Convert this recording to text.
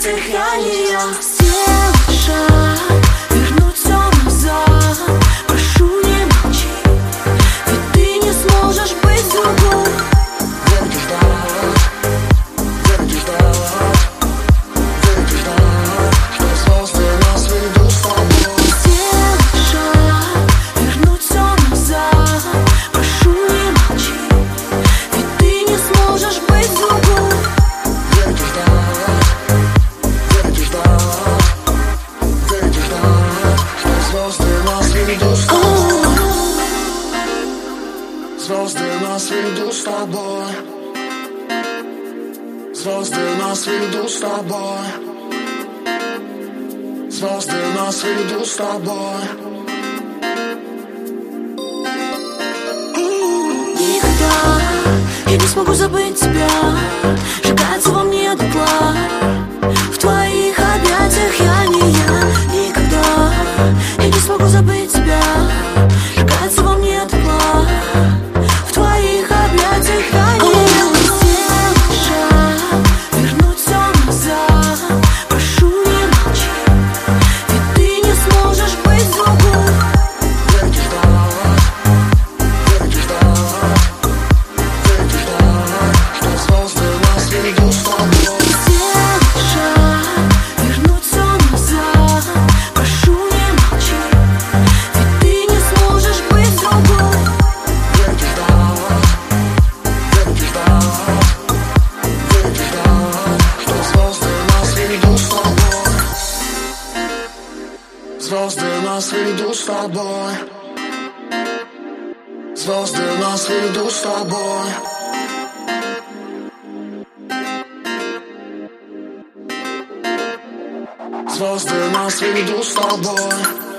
объятиях я не я. Сделай шаг, вернуть все назад. Прошу, не молчи, ведь ты не сможешь быть другой. Верьте ждать, верьте ждать, верьте ждать, что звезды нас ведут с тобой. Сделай шаг, вернуть все назад. Прошу, не молчи, ведь ты не сможешь быть другой. Верьте ждать, верьте ждать, верьте ждать, что звезды нас ведут с тобой. Звезды нас ведут с тобой. Звезды нас ведут с тобой. Звезды нас ведут с тобой. Никогда я не смогу забыть тебя. Сжигается во мне дотла. В твоих объятиях я не я. Никогда я не смогу забыть тебя. Сжигается во мне дотла. В твоих объятиях я не я. Сделай шаг, вернуть все назад. Прошу, не молчи, ведь ты не сможешь быть другой. Верьте ждать, верьте ждать, верьте ждать, что звезды нас ведут с тобой. Сделай шаг, вернуть все назад. Прошу, не молчи, ведь ты не сможешь быть другой. Верьте ждать, верьте ждать, верьте ждать, что звезды нас ведут с тобой. Звезды нас ведут с тобой. Звезды нас ведут с тобой. Звезды нас ведут с тобой.